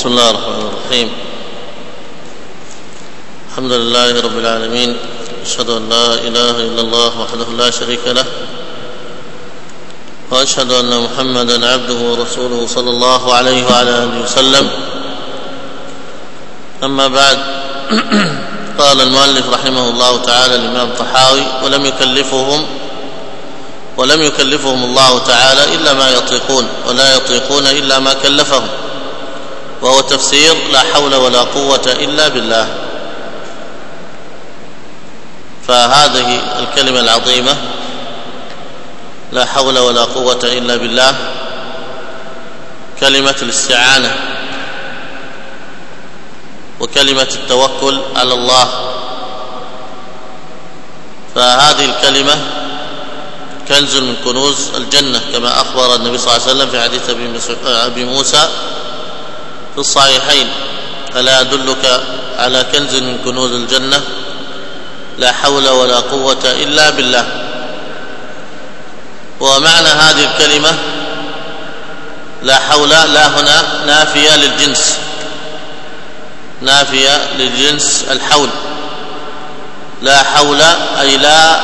بسم الله الرحمن الرحيم. الحمد لله رب العالمين، أشهد أن لا إله إلا الله وحده لا شريك له، وأشهد أن محمدا عبده ورسوله صلى الله عليه وعلى آله وسلم. أما بعد، قال المؤلف رحمه الله تعالى الإمام الطحاوي: ولم يكلفهم الله تعالى إلا ما يطيقون، ولا يطيقون إلا ما كلفهم، وهو تفسير لا حول ولا قوة إلا بالله. فهذه الكلمة العظيمة لا حول ولا قوة إلا بالله كلمة الاستعانة وكلمة التوكل على الله. فهذه الكلمة كنز من كنوز الجنة، كما أخبر النبي صلى الله عليه وسلم في حديث أبي موسى في الصحيحين: ألا أدلك على كنز من كنوز الجنة لا حول ولا قوة إلا بالله. ومعنى هذه الكلمة لا حول، لا هنا نافية للجنس، نافية للجنس الحول. لا حول أي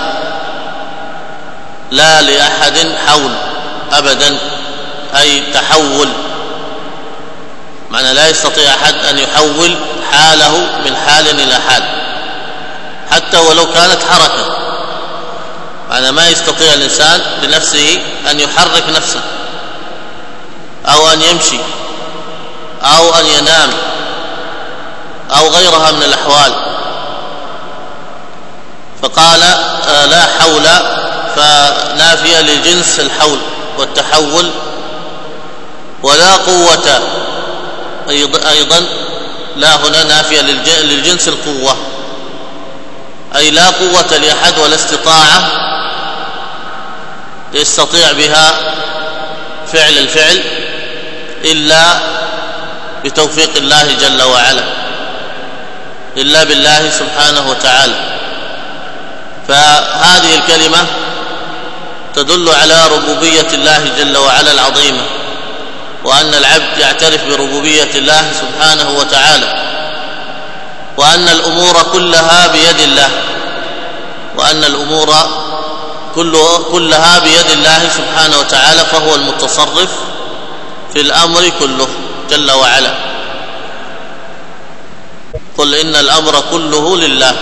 لا لأحد حول أبدا، أي تحول، معنى لا يستطيع أحد أن يحول حاله من حال إلى حال، حتى ولو كانت حركة. معنى ما يستطيع الإنسان بنفسه أن يحرك نفسه، أو أن يمشي، أو أن ينام، أو غيرها من الأحوال. فقال لا حول، فنافية لجنس الحول والتحول. ولا قوة أيضا، لا هنا نافية للجنس القوة، أي لا قوة لأحد ولا استطاعة يستطيع بها فعل الفعل إلا بتوفيق الله جل وعلا، إلا بالله سبحانه وتعالى. فهذه الكلمة تدل على ربوبية الله جل وعلا العظيمة، وأن العبد يعترف بربوبية الله سبحانه وتعالى، وأن الأمور كلها بيد الله، وأن الأمور كلها بيد الله سبحانه وتعالى، فهو المتصرف في الأمر كله جل وعلا. قل إن الأمر كله لله،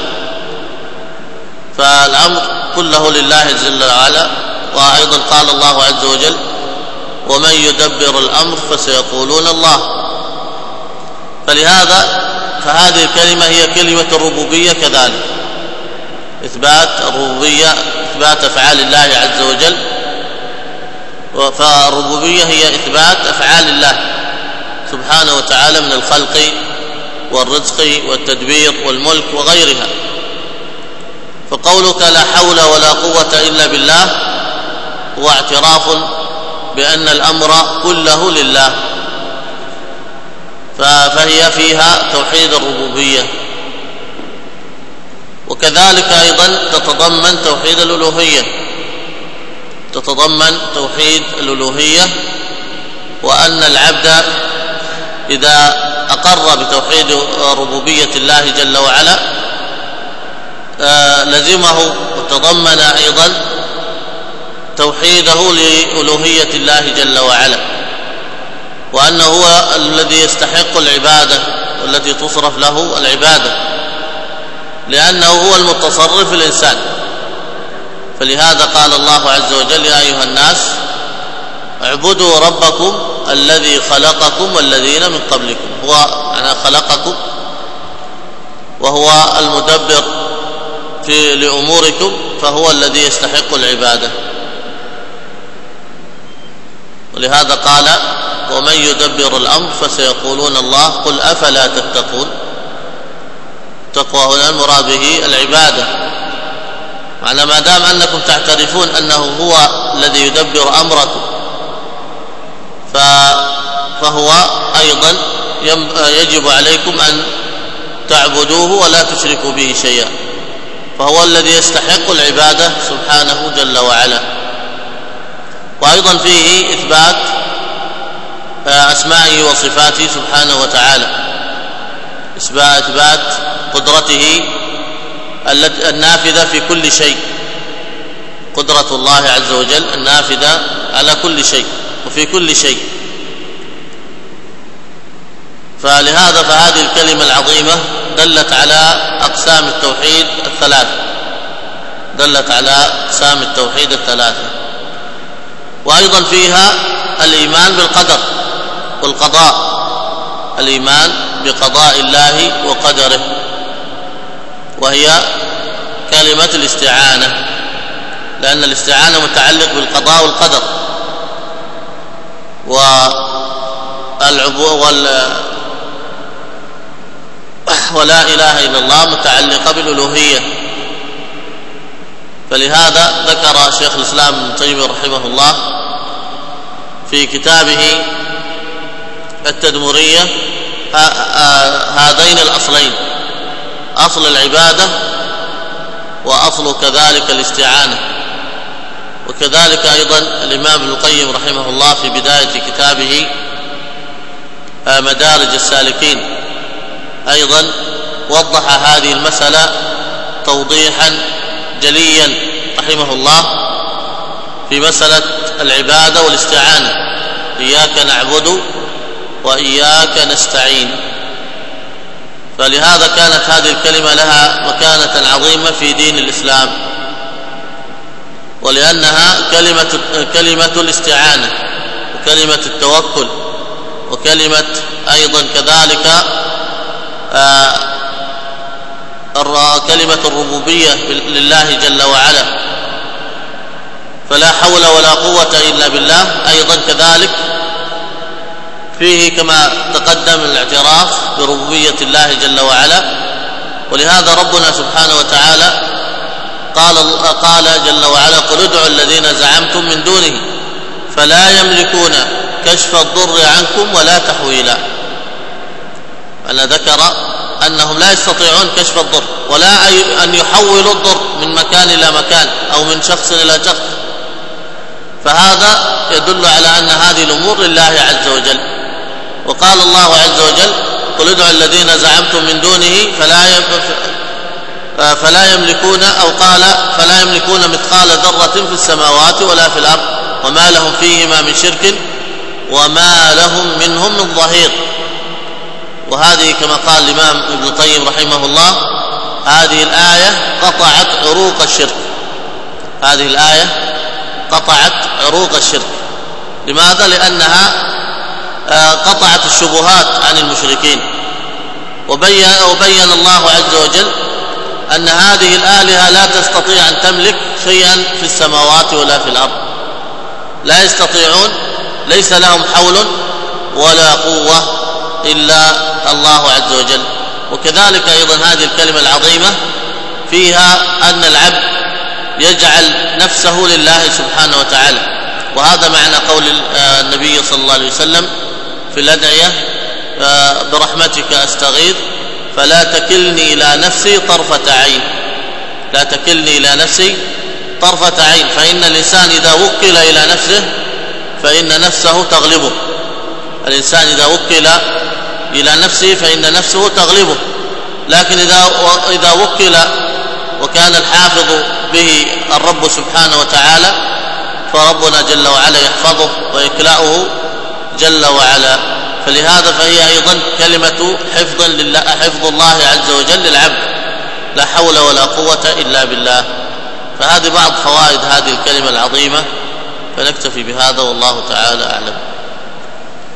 فالأمر كله لله جل وعلا. وأيضا قال الله عز وجل: ومن يدبر الأمر فسيقولون الله. فهذه الكلمة هي كلمة الربوبية كذلك، إثبات الربوبية، إثبات أفعال الله عز وجل. فالربوبية هي إثبات أفعال الله سبحانه وتعالى من الخلق والرزق والتدبير والملك وغيرها. فقولك لا حول ولا قوة إلا بالله هو اعتراف بأن الأمر كله لله، فهي فيها توحيد الربوبية. وكذلك أيضا تتضمن توحيد الألوهية، تتضمن توحيد الألوهية، وأن العبد إذا أقر بتوحيد ربوبية الله جل وعلا لزمه وتضمن أيضا توحيده لألوهية الله جل وعلا، وأنه هو الذي يستحق العبادة والتي تصرف له العبادة، لأنه هو المتصرف الإنسان. فلهذا قال الله عز وجل: يا أيها الناس اعبدوا ربكم الذي خلقكم والذين من قبلكم. هو أنا خلقكم، وهو المدبر لأموركم، فهو الذي يستحق العبادة. ولهذا قال: ومن يدبر الأمر فسيقولون الله قل أفلا تتقون. التقوى هنا المراد به العبادة، معنى ما دام أنكم تعترفون أنه هو الذي يدبر أمركم، فهو أيضا يجب عليكم أن تعبدوه ولا تشركوا به شيئا، فهو الذي يستحق العبادة سبحانه جل وعلا. وأيضا فيه إثبات أسمائه وصفاته سبحانه وتعالى، إثبات قدرته النافذة في كل شيء، قدرة الله عز وجل النافذة على كل شيء وفي كل شيء. فلهذا فهذه الكلمة العظيمة دلت على أقسام التوحيد الثلاثة، وأيضا فيها الإيمان بالقدر والقضاء، الإيمان بقضاء الله وقدره، وهي كلمة الاستعانة، لأن الاستعانة متعلق بالقضاء والقدر، ولا إله إلا الله متعلقة بالألوهية. فلهذا ذكر شيخ الإسلام ابن تيمية رحمه الله في كتابه التدمرية هذين الأصلين، أصل العبادة وأصل كذلك الاستعانة. وكذلك أيضا الإمام ابن القيم رحمه الله في بداية كتابه مدارج السالكين أيضا وضح هذه المسألة توضيحا جليا رحمه الله في مسألة العبادة والاستعانة، إياك نعبد وإياك نستعين. فلهذا كانت هذه الكلمة لها مكانة عظيمة في دين الإسلام، ولأنها كلمة الاستعانة وكلمة التوكل وكلمة أيضا كذلك كلمة الربوبية لله جل وعلا، فلا حول ولا قوة إلا بالله. أيضا كذلك فيه كما تقدم الاعتراف بربوبية الله جل وعلا، ولهذا ربنا سبحانه وتعالى قال جل وعلا: قل ادعوا الذين زعمتم من دونه فلا يملكون كشف الضر عنكم ولا تحويلا. أنا ذكر أنهم لا يستطيعون كشف الضر ولا أن يحولوا الضر من مكان إلى مكان أو من شخص إلى شخص، فهذا يدل على أن هذه الأمور لله عز وجل. وقال الله عز وجل: قل ادعوا الذين زعمتم من دونه فلا يملكون، أو قال: فلا يملكون مثقال ذرة في السماوات ولا في الأرض وما لهم فيهما من شرك وما لهم منهم من ظهير. وهذه كما قال الإمام ابن القيم رحمه الله: هذه الآية قطعت عروق الشرك. هذه الآية قطعت عروق الشرك. لماذا؟ لأنها قطعت الشبهات عن المشركين، وبين الله عز وجل أن هذه الآلهة لا تستطيع أن تملك شيئا في السماوات ولا في الأرض، لا يستطيعون، ليس لهم حول ولا قوة إلا الله عز وجل. وكذلك أيضا هذه الكلمة العظيمة فيها أن العبد يجعل نفسه لله سبحانه وتعالى، وهذا معنى قول النبي صلى الله عليه وسلم في الأدعية: برحمتك أستغيث فلا تكلني إلى نفسي طرفة عين. لا تكلني إلى نفسي طرفة عين، فإن الإنسان إذا وكل إلى نفسه فإن نفسه تغلبه. الإنسان إذا وكل إلى نفسه فإن نفسه تغلبه، لكن إذا وكل وكان الحافظ به الرب سبحانه وتعالى فربنا جل وعلا يحفظه ويكلأه جل وعلا. فلهذا فهي أيضا كلمة حفظ الله عز وجل للعبد، لا حول ولا قوة إلا بالله. فهذه بعض فوائد هذه الكلمة العظيمة، فنكتفي بهذا والله تعالى أعلم.